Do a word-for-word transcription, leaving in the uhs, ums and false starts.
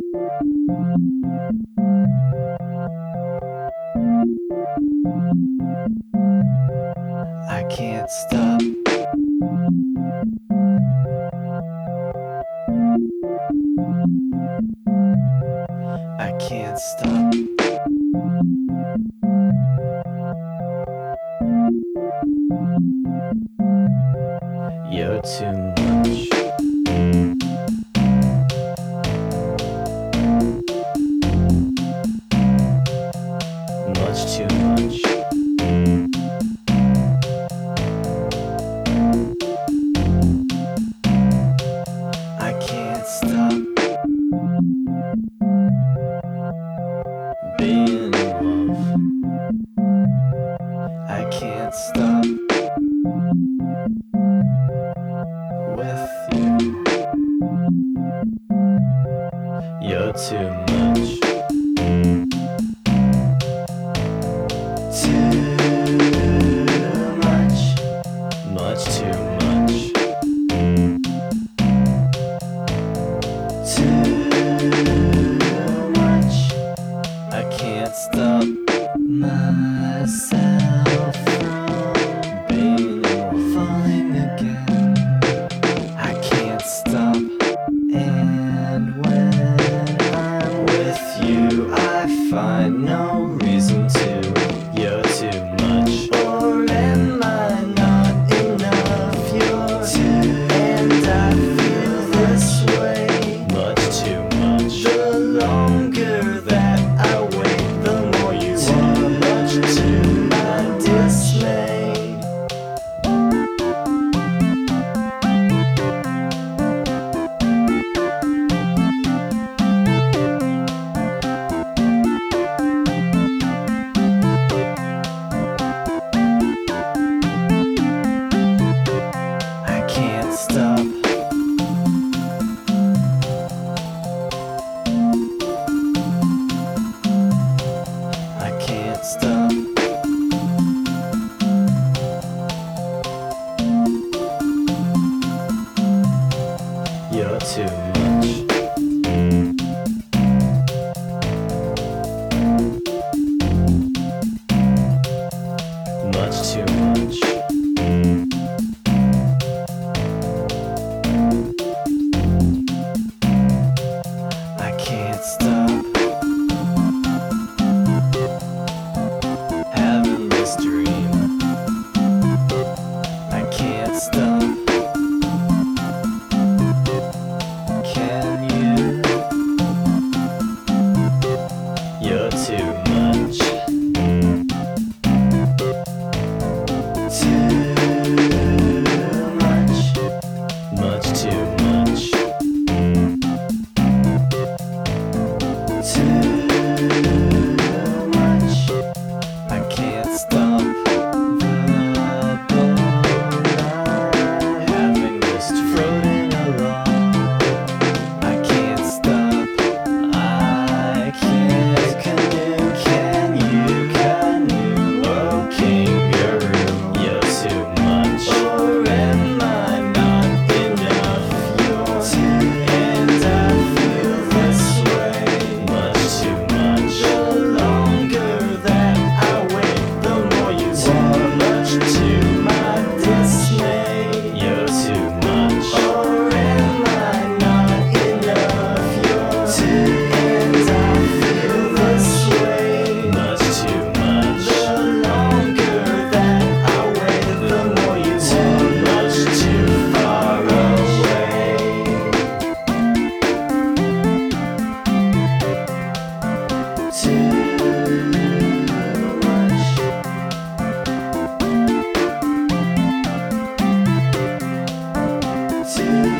I can't stop. I can't stop. You're too much. Much too much. I can't stop being in love. I can't stop with you. You're too much. Too much. Much too much. Too much. I can't stop myself from being falling again. I can't stop, and when I'm with you, I find no reason to. You're too much, or am I not enough? You're too, and I feel this way. Much too much. The longer that I wait, the more you are. Much to my dismay. I can't stop. I can't stop. You're too much. Much too much. I can't stop having this dream. I can't stop. Can you? You're too much. Too much. Much too much. Too much. I can't stop the boat having this floating along. I can't stop. I can't canoe. Can you canoe? Oh, kangaroo. You're too much. Or am I not enough? You're too, and I feel this way. Much too much. The longer that I wait, the more you are. Much to my dismay. You're too much. Or am I not enough? You're too, and I feel this way. Much too much. The longer that I wait, the more you are. Much too far away. Too much. Too